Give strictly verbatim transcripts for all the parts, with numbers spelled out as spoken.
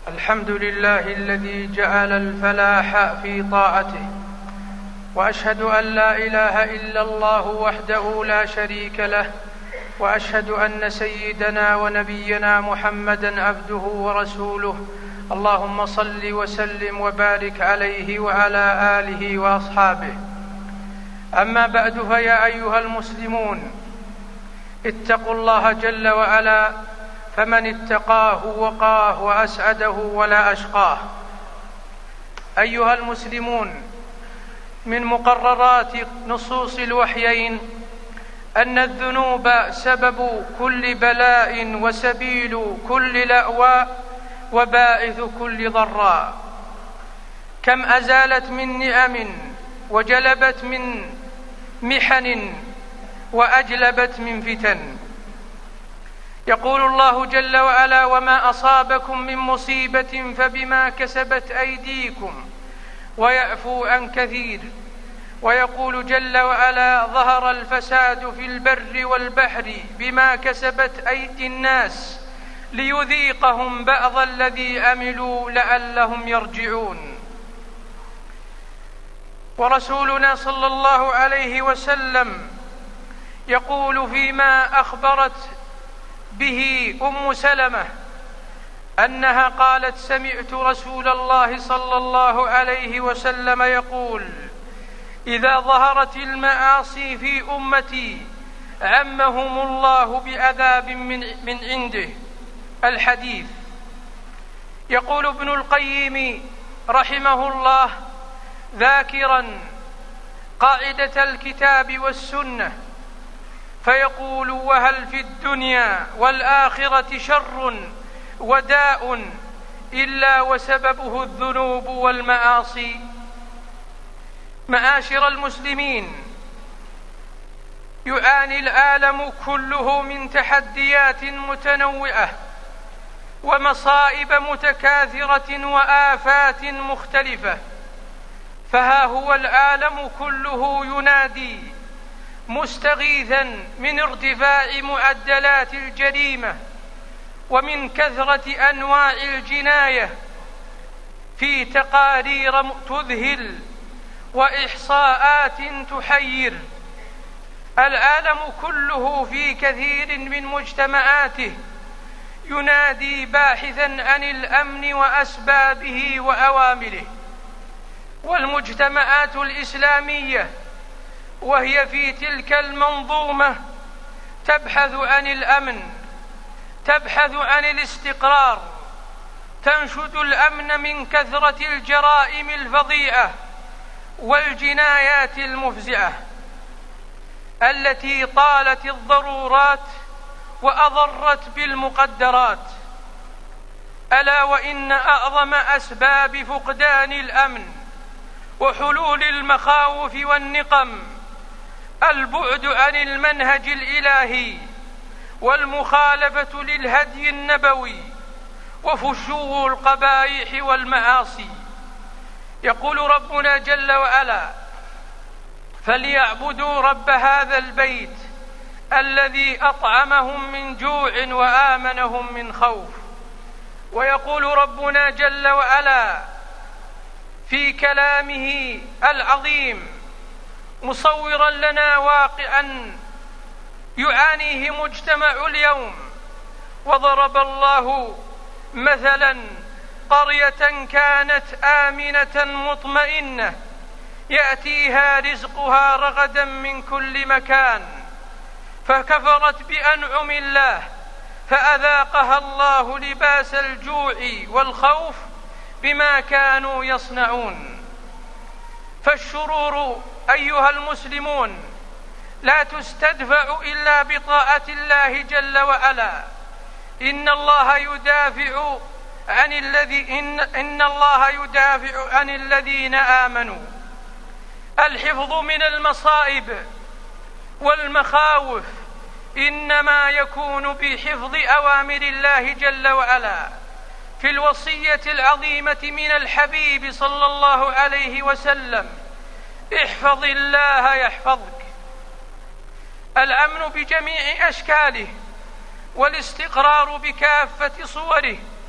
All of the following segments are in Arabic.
الحمد لله الذي جعل الفلاح في طاعته، وأشهد أن لا إله إلا الله وحده لا شريك له، وأشهد أن سيدنا ونبينا محمدًا عبده ورسوله. اللهم صل وسلم وبارك عليه وعلى آله وأصحابه. أما بعد، فيا أيها المسلمون، اتقوا الله جل وعلا، فمن اتقاه وقاه وأسعده ولا أشقاه. أيها المسلمون، من مقررات نصوص الوحيين أن الذنوب سبب كل بلاء وسبيل كل لأواء وباعث كل ضراء. كم أزالت من نعم وجلبت من محن وأجلبت من فتن. يقول الله جل وعلا: وما أصابكم من مصيبة فبما كسبت أيديكم ويعفو عن كثير. ويقول جل وعلا: ظهر الفساد في البر والبحر بما كسبت أيدي الناس ليذيقهم بعض الذي عملوا لعلهم يرجعون. ورسولنا صلى الله عليه وسلم يقول فيما أخبرت به أم سلمة أنها قالت: سمعت رسول الله صلى الله عليه وسلم يقول: إذا ظهرت المعاصي في أمتي عمهم الله بعذاب من, من عنده. الحديث. يقول ابن القيم رحمه الله ذاكرا قاعدة الكتاب والسنة، فيقول: وهل في الدنيا والآخرة شر وداء إلا وسببه الذنوب والمعاصي؟ معاشر المسلمين، يعاني العالم كله من تحديات متنوعة ومصائب متكاثرة وآفات مختلفة، فها هو العالم كله ينادي مستغيثا من ارتفاع معدلات الجريمة ومن كثرة أنواع الجناية في تقارير تذهل وإحصاءات تحير. العالم كله في كثير من مجتمعاته ينادي باحثا عن الأمن وأسبابه وأوامره. والمجتمعات الإسلامية وهي في تلك المنظومة تبحث عن الأمن، تبحث عن الاستقرار، تنشد الأمن من كثرة الجرائم الفظيعة والجنايات المفزعة التي طالت الضرورات وأضرت بالمقدرات. ألا وإن أعظم أسباب فقدان الأمن وحلول المخاوف والنقم البعد عن المنهج الإلهي والمخالفة للهدي النبوي وفشو القبائح والمعاصي. يقول ربنا جل وعلا: فليعبدوا رب هذا البيت الذي أطعمهم من جوع وآمنهم من خوف. ويقول ربنا جل وعلا في كلامه العظيم مصورا لنا واقعا يعانيه مجتمع اليوم: وضرب الله مثلا قرية كانت آمنة مطمئنة يأتيها رزقها رغدا من كل مكان فكفرت بأنعم الله فأذاقها الله لباس الجوع والخوف بما كانوا يصنعون. فالشرور أيها المسلمون لا تستدفع إلا بطاعة الله جل وعلا. إن الله يدافع عن الذي إن, إن الله يدافع عن الذين آمنوا. الحفظ من المصائب والمخاوف إنما يكون بحفظ أوامر الله جل وعلا. في الوصية العظيمة من الحبيب صلى الله عليه وسلم: احفظ الله يحفظك. الأمن بجميع أشكاله والاستقرار بكافة صوره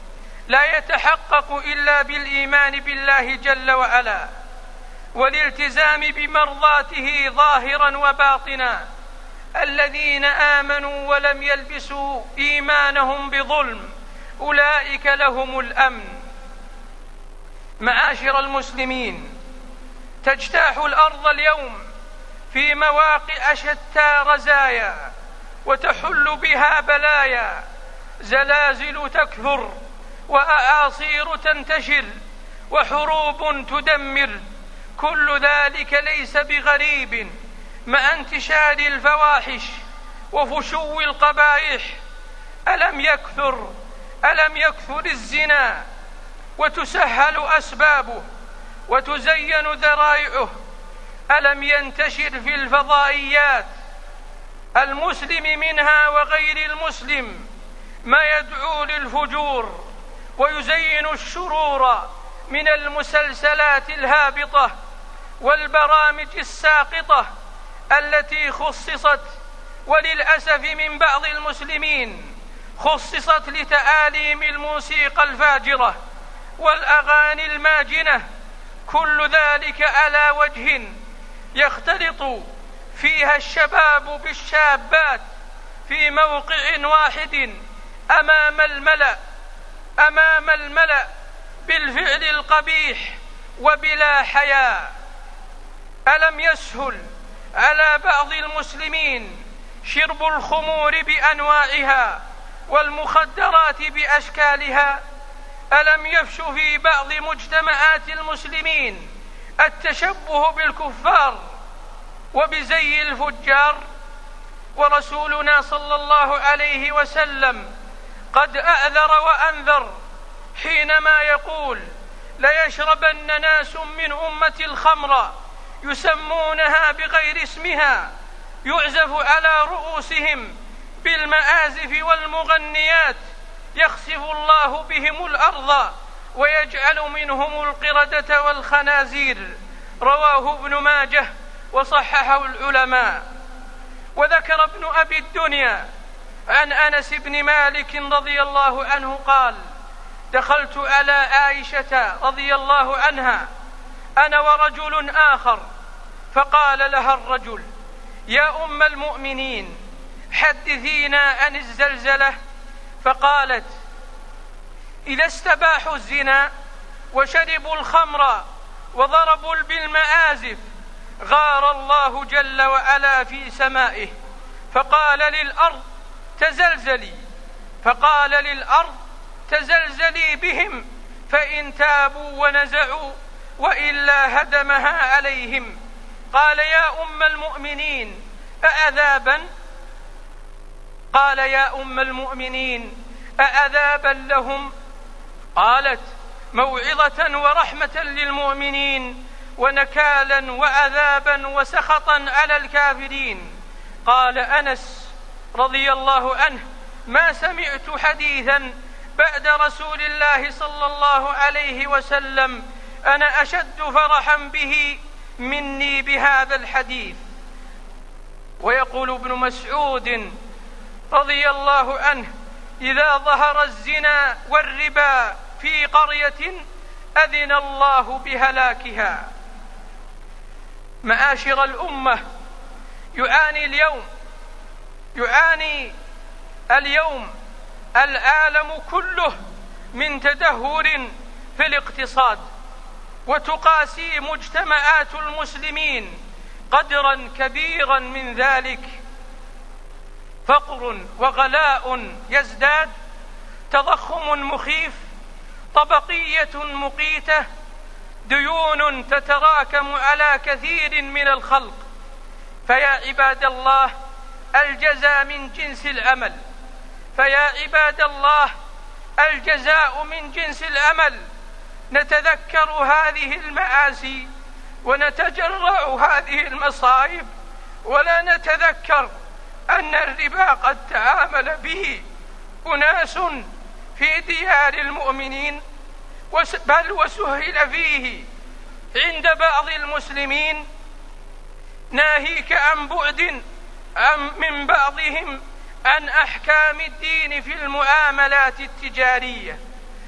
لا يتحقق إلا بالإيمان بالله جل وعلا والالتزام بمرضاته ظاهرا وباطنا. الذين آمنوا ولم يلبسوا إيمانهم بظلم أولئك لهم الأمن. معاشر المسلمين، تجتاح الأرض اليوم في مواقع شتى رزايا، وتحل بها بلايا، زلازل تكثر، وأعاصير تنتشر، وحروب تدمر. كل ذلك ليس بغريب مع انتشار الفواحش وفشو القبائح. ألم يكثر ألم يكثر الزنا وتسهل أسبابه وتزين ذرائعه؟ ألم ينتشر في الفضائيات المسلم منها وغير المسلم ما يدعو للفجور ويزين الشرور من المسلسلات الهابطة والبرامج الساقطة التي خصصت، وللأسف من بعض المسلمين، خصصت لتعاليم الموسيقى الفاجرة والأغاني الماجنة. كل ذلك على وجه يختلط فيها الشباب بالشابات في موقع واحد أمام الملأ أمام الملأ بالفعل القبيح وبلا حياء. ألم يسهل على بعض المسلمين شرب الخمور بأنواعها والمخدرات بأشكالها؟ ألم يفش في بعض مجتمعات المسلمين التشبه بالكفار وبزي الفجار؟ ورسولنا صلى الله عليه وسلم قد أعذر وأنذر حينما يقول: ليشربن ناس من أمة الخمر يسمونها بغير اسمها يعزف على رؤوسهم بالمآزف والمغنيات، يخسف الله بهم الأرض ويجعل منهم القردة والخنازير. رواه ابن ماجه وصححه العلماء. وذكر ابن أبي الدنيا عن أنس بن مالك رضي الله عنه قال: دخلت على عائشة رضي الله عنها أنا ورجل آخر، فقال لها الرجل: يا أم المؤمنين، حدثينا عن الزلزلة. فقالت: إذا استباحوا الزنا وشربوا الخمر وضربوا بالمآزف غار الله جل وعلا في سمائه، فقال للأرض تزلزلي فقال للأرض تزلزلي بهم، فإن تابوا ونزعوا وإلا هدمها عليهم. قال: يا أم المؤمنين أعذابا قال يا أم المؤمنين أعذابا لهم؟ قالت: موعظة ورحمة للمؤمنين ونكالا وعذابا وسخطا على الكافرين. قال أنس رضي الله عنه: ما سمعت حديثا بعد رسول الله صلى الله عليه وسلم أنا أشد فرحا به مني بهذا الحديث. ويقول ابن مسعود رضي الله عنه: إذا ظهر الزنا والربا في قرية أذن الله بهلاكها. معاشر الأمة، يعاني اليوم يعاني اليوم العالم كله من تدهور في الاقتصاد، وتقاسي مجتمعات المسلمين قدرا كبيرا من ذلك. فقر وغلاء يزداد، تضخم مخيف، طبقية مقيتة، ديون تتراكم على كثير من الخلق. فيا عباد الله، الجزاء من جنس العمل فيا عباد الله الجزاء من جنس العمل. نتذكر هذه المآسي ونتجرع هذه المصائب، ولا نتذكر أن الربا قد تعامل به أناس في ديار المؤمنين، بل وسهل فيه عند بعض المسلمين، ناهيك عن بعد من بعضهم عن أحكام الدين في المعاملات التجارية.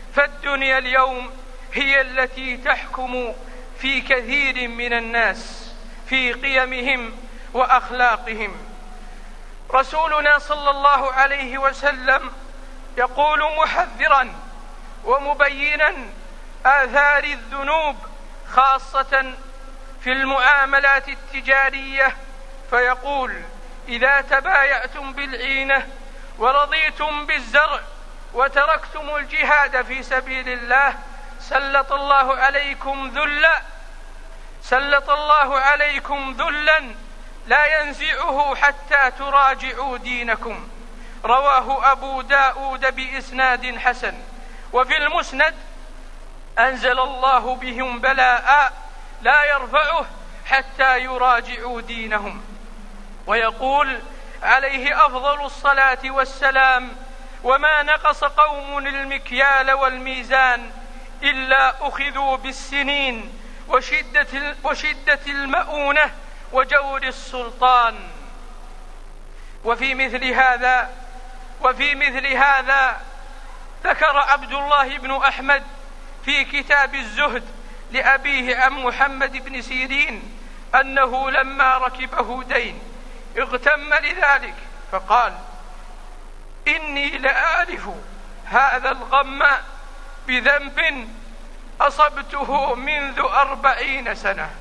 فالدنيا اليوم هي التي تحكم في كثير من الناس في قيمهم وأخلاقهم. رسولنا صلى الله عليه وسلم يقول محذرا ومبينا آثار الذنوب خاصة في المعاملات التجارية، فيقول: إذا تبايعتم بالعينة ورضيتم بالزرع وتركتم الجهاد في سبيل الله سلط الله عليكم ذلا سلط الله عليكم ذلا لا ينزعه حتى تراجعوا دينكم. رواه أبو داود بإسناد حسن. وفي المسند: أنزل الله بهم بلاء لا يرفعه حتى يراجعوا دينهم. ويقول عليه أفضل الصلاة والسلام: وما نقص قوم المكيال والميزان إلا أخذوا بالسنين وشدة, وشدة المؤونة وجور السلطان. وفي مثل هذا وفي مثل هذا ذكر عبد الله بن أحمد في كتاب الزهد لأبيه عن محمد بن سيرين أنه لما ركبه دين اغتم لذلك فقال: إني لأعرف هذا الغم بذنب أصبته منذ أربعين سنة.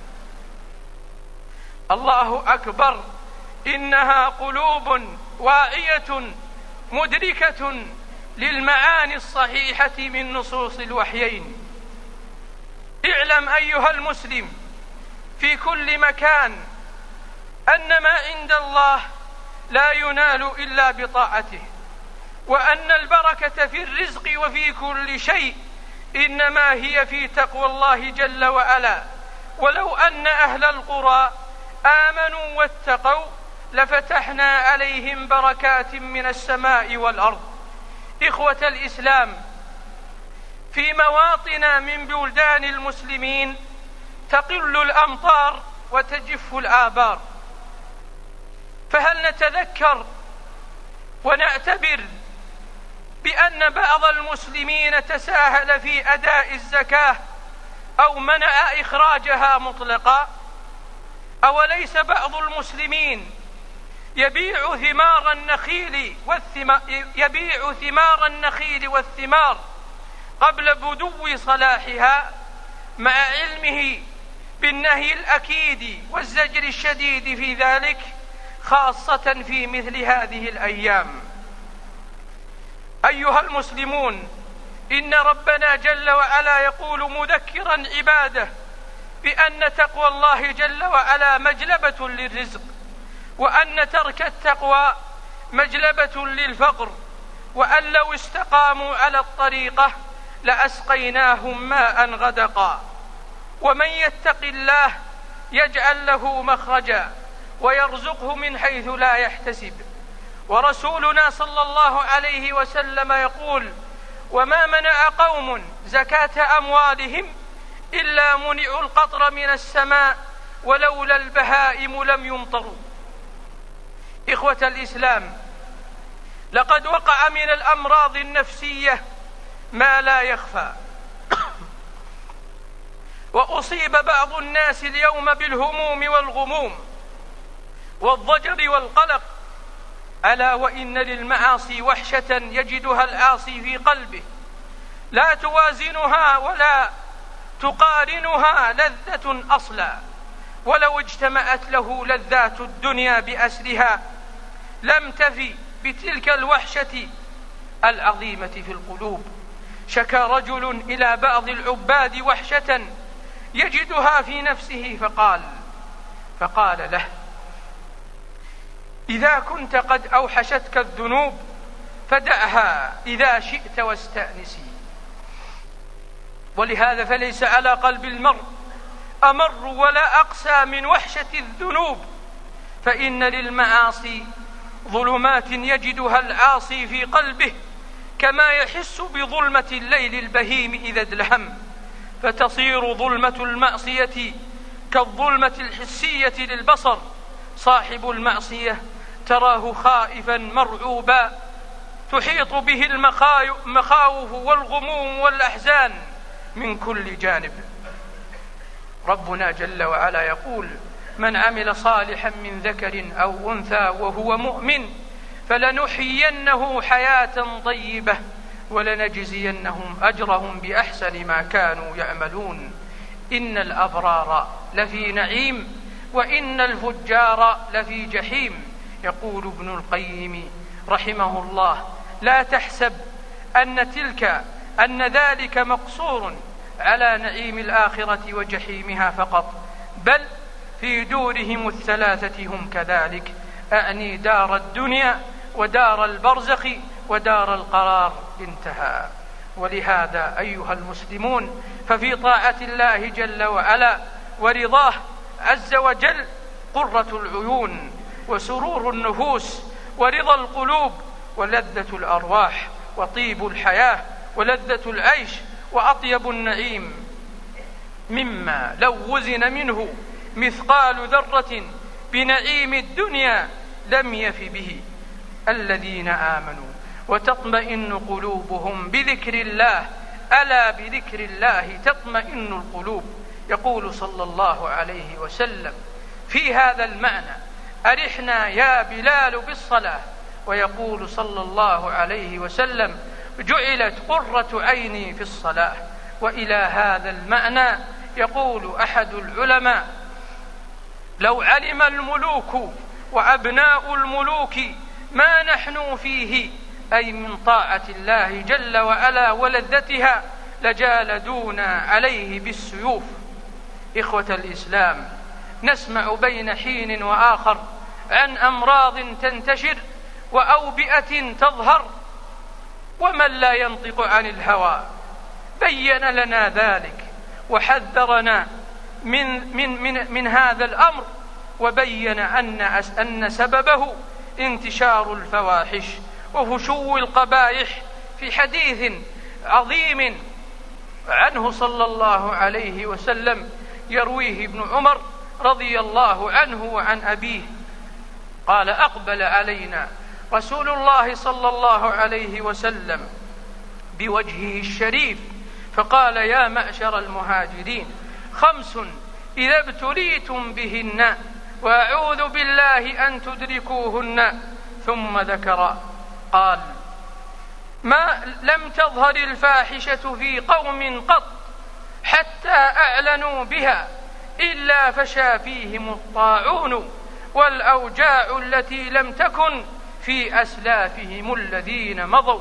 الله أكبر، إنها قلوب واعية مدركة للمعاني الصحيحة من نصوص الوحيين. اعلم أيها المسلم في كل مكان أن ما عند الله لا ينال إلا بطاعته، وأن البركة في الرزق وفي كل شيء إنما هي في تقوى الله جل وعلا. ولو أن أهل القرى آمنوا واتقوا لفتحنا عليهم بركات من السماء والأرض. إخوة الإسلام، في مواطن من بلدان المسلمين تقل الأمطار وتجف الآبار، فهل نتذكر ونعتبر بأن بعض المسلمين تساهل في أداء الزكاة أو منع إخراجها مطلقا؟ أوليس بعض المسلمين يبيع ثمار النخيل والثمار يبيع ثمار النخيل والثمار قبل بدو صلاحها، مع علمه بالنهي الأكيد والزجر الشديد في ذلك، خاصة في مثل هذه الأيام؟ أيها المسلمون، إن ربنا جل وعلا يقول مذكرا عباده بأن تقوى الله جل وعلا مجلبة للرزق، وأن ترك التقوى مجلبة للفقر، وأن لو استقاموا على الطريقة لأسقيناهم ماء غدقا. ومن يتق الله يجعل له مخرجا ويرزقه من حيث لا يحتسب. ورسولنا صلى الله عليه وسلم يقول: وما منع قوم زكاة أموالهم إلا منعوا القطر من السماء ولولا البهائم لم يمطروا. إخوة الإسلام، لقد وقع من الأمراض النفسية ما لا يخفى، وأصيب بعض الناس اليوم بالهموم والغموم والضجر والقلق، ألا وإن للمعاصي وحشة يجدها العاصي في قلبه لا توازنها ولا تقارنها لذة أصلا، ولو اجتمعت له لذات الدنيا بأسرها لم تفي بتلك الوحشة العظيمة في القلوب. شكى رجل إلى بعض العباد وحشة يجدها في نفسه فقال فقال له: إذا كنت قد أوحشتك الذنوب فدعها إذا شئت واستأنسي. ولهذا فليس على قلب المرء أمر ولا أقسى من وحشة الذنوب، فإن للمعاصي ظلمات يجدها العاصي في قلبه كما يحس بظلمة الليل البهيم إذا ادلهم، فتصير ظلمة المعصية كالظلمة الحسية للبصر. صاحب المعصية تراه خائفا مرعوبا تحيط به المخاوف والغموم والأحزان من كل جانب. ربنا جل وعلا يقول: من عمل صالحا من ذكر أو أنثى وهو مؤمن فلنحيينه حياة طيبة ولنجزينهم أجرهم بأحسن ما كانوا يعملون. إن الأبرار لفي نعيم وإن الفجار لفي جحيم. يقول ابن القيم رحمه الله: لا تحسب أن تلك أن ذلك مقصور على نعيم الآخرة وجحيمها فقط، بل في دورهم الثلاثة هم كذلك، أعني دار الدنيا ودار البرزخ ودار القرار. انتهى. ولهذا أيها المسلمون، ففي طاعة الله جل وعلا ورضاه عز وجل قرة العيون وسرور النفوس ورضا القلوب ولذة الأرواح وطيب الحياة ولذة العيش وأطيب النعيم، مما لو وزن منه مثقال ذرة بنعيم الدنيا لم يف به الذين آمنوا وتطمئن قلوبهم بذكر الله، ألا بذكر الله تطمئن القلوب. يقول صلى الله عليه وسلم في هذا المعنى: أرحنا يا بلال بالصلاة. ويقول صلى الله عليه وسلم: جعلت قرة عيني في الصلاة. وإلى هذا المعنى يقول أحد العلماء: لو علم الملوك وأبناء الملوك ما نحن فيه، أي من طاعة الله جل وعلا ولذتها، لجالدونا عليه بالسيوف. إخوة الإسلام، نسمع بين حين وآخر عن أمراض تنتشر وأوبئة تظهر، ومن لا ينطق عن الهوى بين لنا ذلك وحذرنا من, من, من, من هذا الأمر، وبين أن, أن سببه انتشار الفواحش وفشو القبائح، في حديث عظيم عنه صلى الله عليه وسلم يرويه ابن عمر رضي الله عنه وعن أبيه قال: أقبل علينا رسول الله صلى الله عليه وسلم بوجهه الشريف فقال: يا معشر المهاجرين، خمس إذا ابتليتم بهن وأعوذ بالله أن تدركوهن. ثم ذكر قال: ما لم تظهر الفاحشة في قوم قط حتى أعلنوا بها إلا فشى فيهم الطاعون والأوجاع التي لم تكن في أسلافهم الذين مضوا.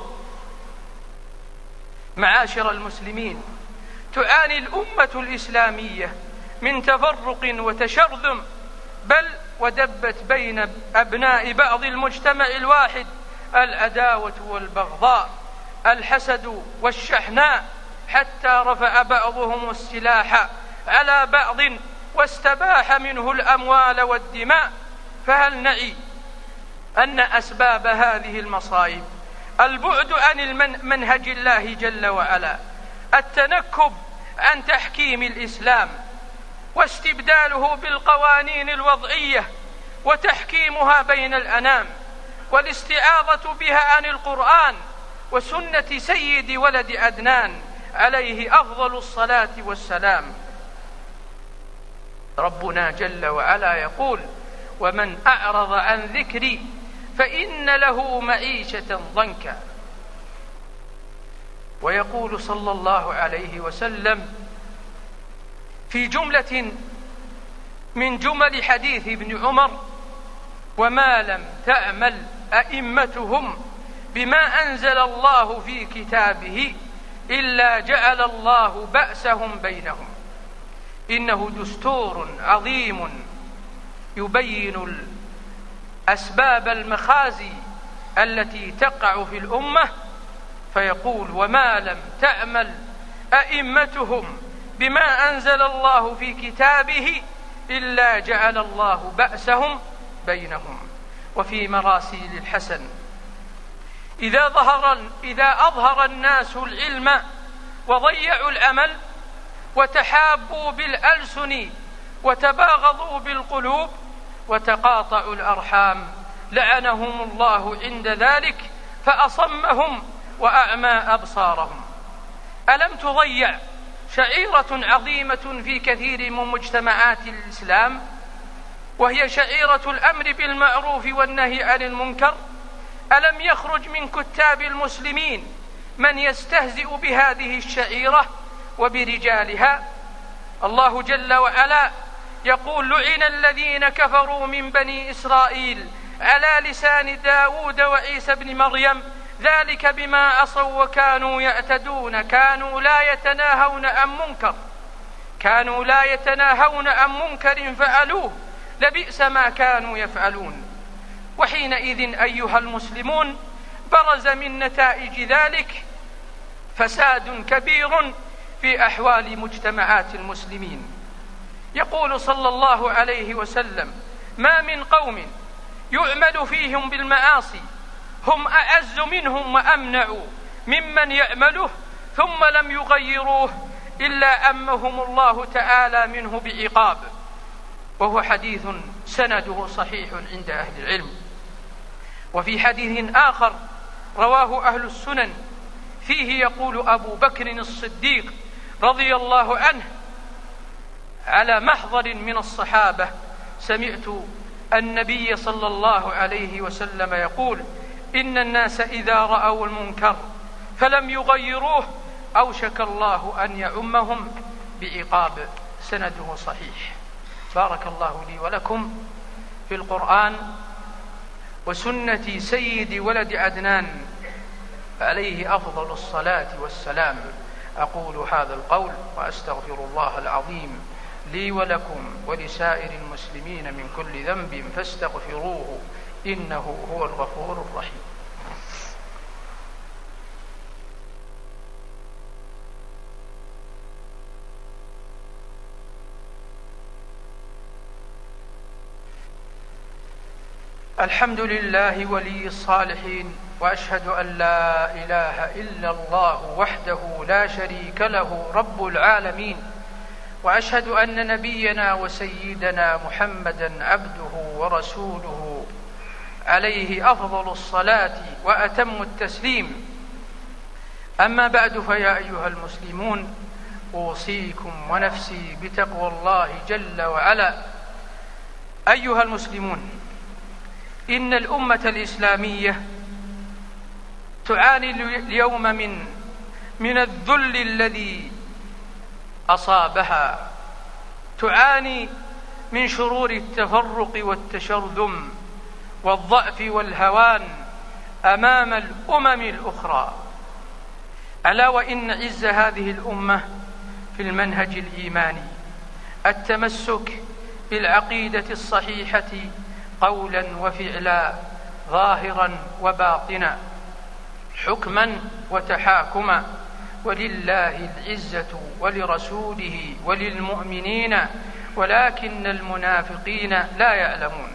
معاشر المسلمين، تعاني الأمة الإسلامية من تفرق وتشرذم، بل ودبت بين أبناء بعض المجتمع الواحد العداوة والبغضاء، الحسد والشحناء، حتى رفع بعضهم السلاح على بعض واستباح منه الأموال والدماء. فهل نعي أن أسباب هذه المصائب البعد عن منهج الله جل وعلا، التنكب عن تحكيم الإسلام واستبداله بالقوانين الوضعية وتحكيمها بين الأنام، والاستعاضة بها عن القرآن وسنة سيد ولد عدنان عليه أفضل الصلاة والسلام. ربنا جل وعلا يقول: ومن أعرض عن ذكري فإن له معيشة ضنكا. ويقول صلى الله عليه وسلم في جملة من جمل حديث ابن عمر: وما لم تأمل أئمتهم بما أنزل الله في كتابه إلا جعل الله بأسهم بينهم. إنه دستور عظيم يبين أسباب المخازي التي تقع في الأمة، فيقول: وما لم تأمل أئمتهم بما أنزل الله في كتابه إلا جعل الله بأسهم بينهم. وفي مراسيل الحسن: إذا ظهر إذا أظهر الناس العلم وضيعوا العمل وتحابوا بالألسن وتباغضوا بالقلوب وتقاطعوا الأرحام لعنهم الله عند ذلك فأصمهم وأعمى أبصارهم. ألم تضيع شعيرة عظيمة في كثير من مجتمعات الإسلام، وهي شعيرة الأمر بالمعروف والنهي عن المنكر؟ ألم يخرج من كتاب المسلمين من يستهزئ بهذه الشعيرة وبرجالها؟ الله جل وعلا يقول: لعن الذين كفروا من بني إسرائيل على لسان داود وعيسى بن مريم ذلك بما عصوا وكانوا يعتدون كانوا لا يتناهون عن منكر كانوا لا يتناهون عن منكر فعلوه لبئس ما كانوا يفعلون. وحينئذ أيها المسلمون برز من نتائج ذلك فساد كبير في أحوال مجتمعات المسلمين. يقول صلى الله عليه وسلم: ما من قوم يعمل فيهم بالمعاصي هم أعز منهم وأمنع ممن يعمله ثم لم يغيروه إلا أمهم الله تعالى منه بعقاب. وهو حديث سنده صحيح عند أهل العلم. وفي حديث آخر رواه أهل السنن فيه يقول أبو بكر الصديق رضي الله عنه على محضر من الصحابة: سمعت النبي صلى الله عليه وسلم يقول: إن الناس إذا رأوا المنكر فلم يغيروه أوشك الله أن يعمهم بعقاب. سنده صحيح. بارك الله لي ولكم في القرآن وسنة سيد ولد عدنان عليه أفضل الصلاة والسلام. أقول هذا القول وأستغفر الله العظيم لي ولكم ولسائر المسلمين من كل ذنب فاستغفروه إنه هو الغفور الرحيم. الحمد لله ولي الصالحين، وأشهد أن لا إله إلا الله وحده لا شريك له رب العالمين، وأشهد أن نبينا وسيدنا محمدا عبده ورسوله عليه أفضل الصلاة وأتم التسليم. أما بعد، فيا أيها المسلمون أوصيكم ونفسي بتقوى الله جل وعلا. أيها المسلمون، إن الأمة الإسلامية تعاني اليوم من من الذل الذي أصابها، تعاني من شرور التفرق والتشرذم والضعف والهوان أمام الأمم الأخرى. ألا وإن عز هذه الأمة في المنهج الإيماني، التمسك بالعقيدة الصحيحة قولا وفعلا، ظاهرا وباطنا، حكما وتحاكما. ولله العزة ولرسوله وللمؤمنين ولكن المنافقين لا يعلمون.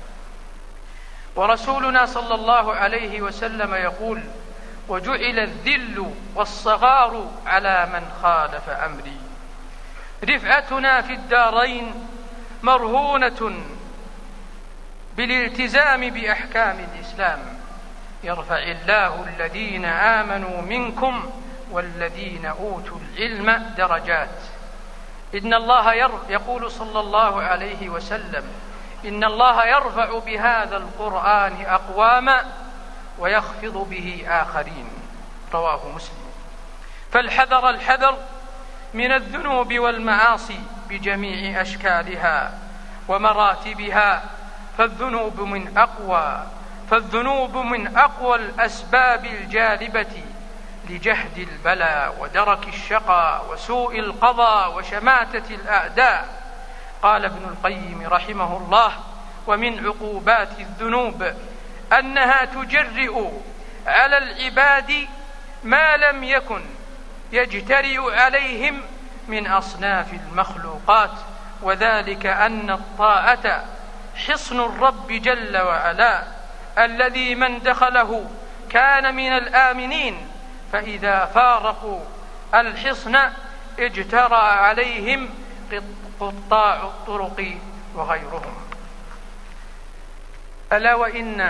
ورسولنا صلى الله عليه وسلم يقول: وجعل الذل والصغار على من خالف أمري. رفعتنا في الدارين مرهونة بالالتزام بأحكام الإسلام. يرفع الله الذين آمنوا منكم والذين أوتوا العلم درجات. إن الله يقول صلى الله عليه وسلم: إن الله يرفع بهذا القرآن أقواما ويخفض به آخرين. رواه مسلم. فالحذر الحذر من الذنوب والمعاصي بجميع أشكالها ومراتبها، فالذنوب من أقوى فالذنوب من أقوى الأسباب الجالبة لجهد البلاء ودرك الشقاء وسوء القضاء وشماتة الأعداء. قال ابن القيم رحمه الله: ومن عقوبات الذنوب أنها تجرئ على العباد ما لم يكن يجترئ عليهم من أصناف المخلوقات، وذلك أن الطاعة حصن الرب جل وعلا الذي من دخله كان من الآمنين، فإذا فارقوا الحصن اجترى عليهم قطاع الطرق وغيرهم. ألا وإن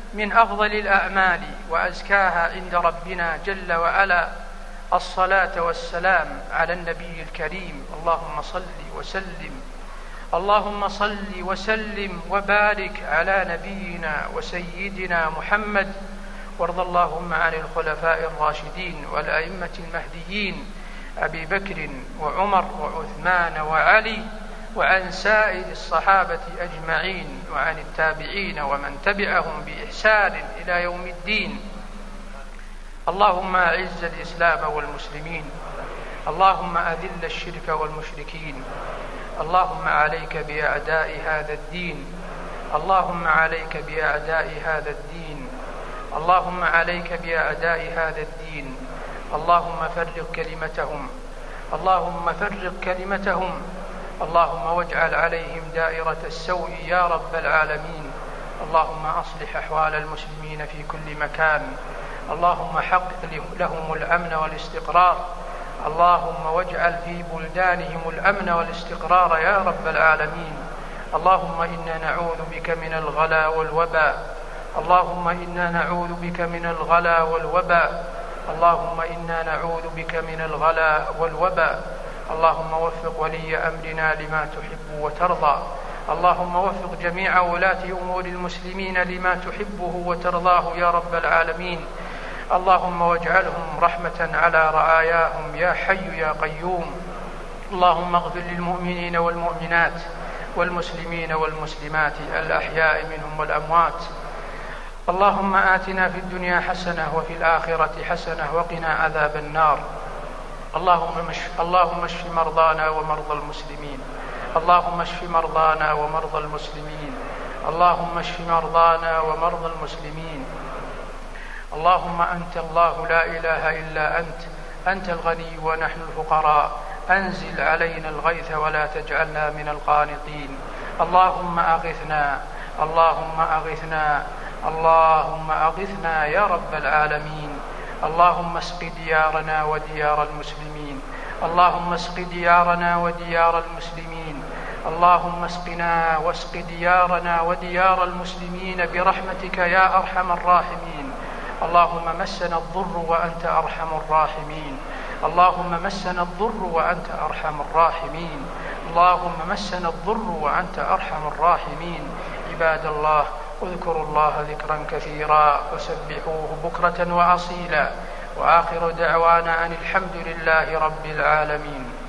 من أفضل الأعمال وأزكاها عند ربنا جل وعلا الصلاة والسلام على النبي الكريم. اللهم صل وسلم اللهم صل وسلم وبارك على نبينا وسيدنا محمد، وارض اللهم عن الخلفاء الراشدين والأئمة المهديين أبي بكر وعمر وعثمان وعلي، وعن سائر الصحابة أجمعين، وعن التابعين ومن تبعهم بإحسان إلى يوم الدين. اللهم أعز الإسلام والمسلمين، اللهم أذل الشرك والمشركين، اللهم عليك بأعداء هذا الدين، اللهم عليك بأعداء هذا الدين، اللهم عليك بأعداء هذا الدين، اللهم فرق كلمتهم، اللهم فرق كلمتهم، اللهم واجعل عليهم دائرة السوء يا رب العالمين. اللهم أصلح أحوال المسلمين في كل مكان، اللهم حقق لهم الأمن والاستقرار، اللهم واجعل في بلدانهم الأمن والاستقرار يا رب العالمين. اللهم إنا نعوذ بك من الغلا والوباء، اللهم إنا نعوذ بك من الغلا والوباء، اللهم إنا نعوذ بك من الغلا والوباء. اللهم وفق ولي أمرنا لما تحب وترضى، اللهم وفق جميع ولاة أمور المسلمين لما تحبه وترضاه يا رب العالمين. اللهم واجعلهم رحمة على رعاياهم يا حي يا قيوم. اللهم اغفر للمؤمنين والمؤمنات والمسلمين والمسلمات الأحياء منهم والأموات. اللهم آتنا في الدنيا حسنة وفي الآخرة حسنة وقنا عذاب النار. اللهم اشف اللهم اشف مرضانا ومرضى المسلمين، اللهم اشف مرضانا ومرضى المسلمين، اللهم اشف مرضانا ومرضى المسلمين. اللهم أنت الله لا إله إلا أنت، أنت الغني ونحن الفقراء، أنزل علينا الغيث ولا تجعلنا من القانطين. اللهم أغثنا، اللهم أغثنا، اللهم أغثنا يا رب العالمين. اللهم اسق ديارنا وديار المسلمين، اللهم اسق ديارنا وديار المسلمين، اللهم اسقنا واسق ديارنا وديار المسلمين برحمتك يا أرحم الراحمين. اللهم مسنا الضر وأنت أرحم الراحمين، اللهم مسنا الضر وأنت أرحم الراحمين، اللهم مسنا الضر وأنت أرحم الراحمين. عباد الله، اذكروا الله ذكرا كثيرا وسبحوه بكرة وأصيلا، وآخر دعوانا أن الحمد لله رب العالمين.